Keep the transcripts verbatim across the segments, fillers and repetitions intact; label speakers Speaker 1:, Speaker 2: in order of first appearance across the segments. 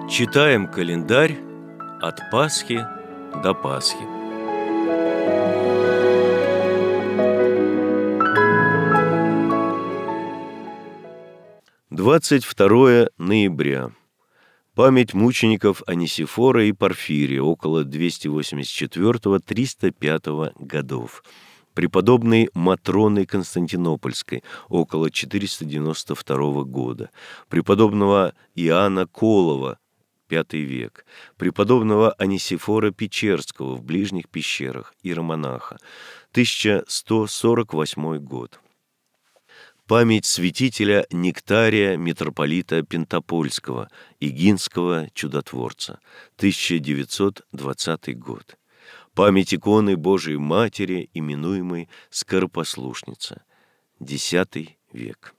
Speaker 1: Читаем календарь от Пасхи до Пасхи. двадцать второе ноября. Память мучеников Онисифора и Порфирия около двести восемьдесят четвёртого — триста пятого годов. Преподобной Матроны Константинопольской около четыреста девяносто второго года. Преподобного Иоанна Колова, пятый век. Преподобного Онисифора Печерского в Ближних пещерах, иеромонаха, тысяча сто сорок восьмой год. Память святителя Нектария митрополита Пентапольского, Игинского чудотворца, тысяча девятьсот двадцатый год. Память иконы Божией Матери, именуемой Скоропослушница, десятый век.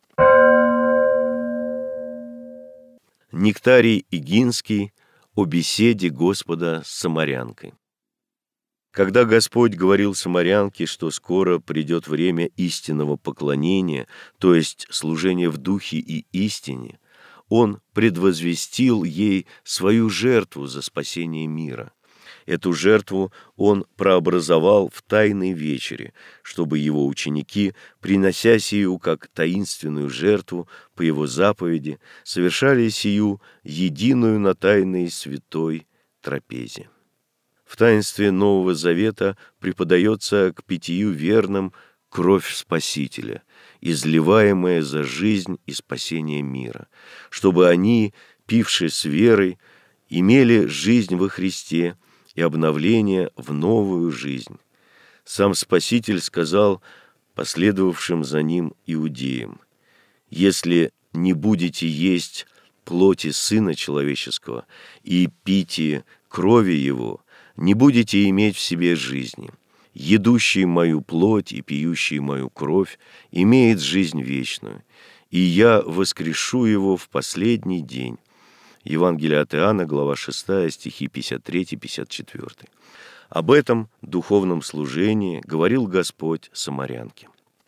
Speaker 1: Нектарий Игинский о беседе Господа с самарянкой. Когда Господь говорил самарянке, что скоро придет время истинного поклонения, то есть служения в духе и истине, Он предвозвестил ей свою жертву за спасение мира. Эту жертву Он прообразовал в Тайной вечере, чтобы Его ученики, принося сию как таинственную жертву по Его заповеди, совершали сию единую на Тайной святой трапезе. В таинстве Нового Завета преподается к питью верным кровь Спасителя, изливаемая за жизнь и спасение мира, чтобы они, пивши с верой, имели жизнь во Христе и обновление в новую жизнь. Сам Спаситель сказал последовавшим за Ним иудеям: «Если не будете есть плоти Сына Человеческого и пить крови Его, не будете иметь в себе жизни. Едущий мою плоть и пьющий мою кровь имеет жизнь вечную, и я воскрешу его в последний день». Евангелие от Иоанна, глава шестая, стихи пятьдесят три — пятьдесят четыре. Об этом духовном служении говорил Господь самарянке.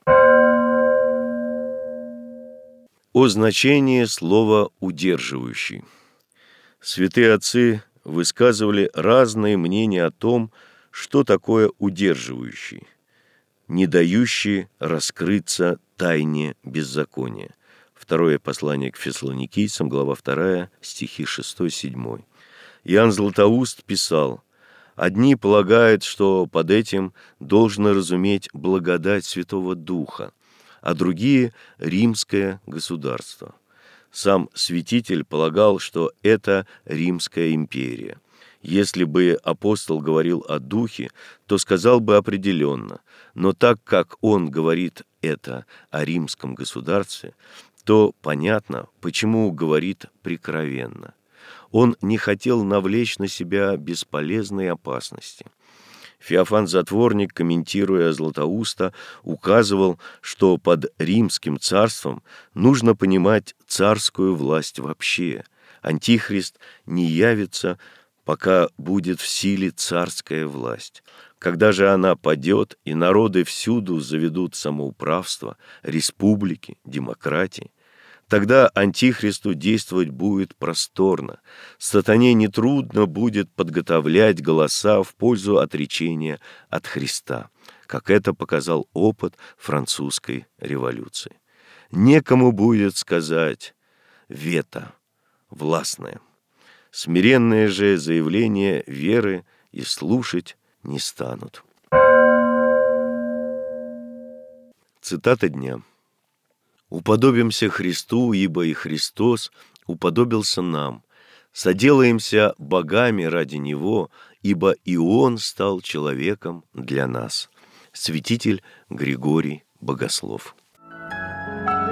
Speaker 1: О значении слова «удерживающий». Святые отцы высказывали разные мнения о том, что такое удерживающий, не дающий раскрыться тайне беззакония. Второе послание к Фессалоникийцам, глава вторая, стихи шесть-семь. Иоанн Златоуст писал: «Одни полагают, что под этим должно разуметь благодать Святого Духа, а другие — римское государство». Сам святитель полагал, что это Римская империя. Если бы апостол говорил о Духе, то сказал бы определенно, но так как он говорит это о римском государстве, то понятно, почему говорит прикровенно. Он не хотел навлечь на себя бесполезной опасности. Феофан Затворник, комментируя Златоуста, указывал, что под римским царством нужно понимать царскую власть вообще. Антихрист не явится, пока будет в силе царская власть. Когда же она падет, и народы всюду заведут самоуправство, республики, демократии, тогда Антихристу действовать будет просторно. Сатане нетрудно будет подготовлять голоса в пользу отречения от Христа, как это показал опыт французской революции. Некому будет сказать «вето» властное. Смиренные же заявления веры и слушать не станут. Цитата дня. «Уподобимся Христу, ибо и Христос уподобился нам. Соделаемся богами ради Него, ибо и Он стал человеком для нас». Святитель Григорий Богослов.